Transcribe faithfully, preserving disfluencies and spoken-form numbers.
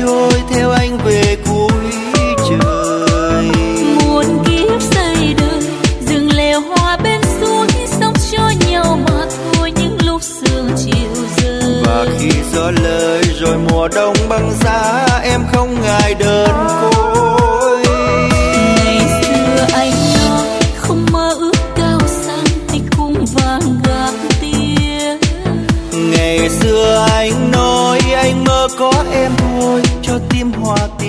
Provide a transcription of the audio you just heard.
trôi theo anh về cuối trời. Muôn kiếp xây đời rừng lều hoa bên suối, sống cho nhau mà thôi những lúc sương chiều rơi. Và khi gió lời rồi mùa đông băng giá, em không ngại đơn côi. Ngày xưa anh nói không mơ ước cao sang thì cũng vàng gác tia. Ngày xưa anh nói anh mơ có em thôi cho tim hòa